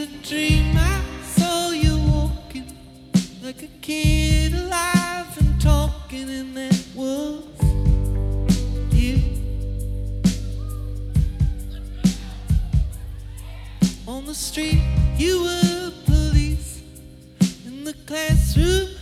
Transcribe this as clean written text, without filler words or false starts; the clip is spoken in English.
a dream, I saw you walking like a kid, alive and talking, and that was you. On the street, you were police. In the classroom,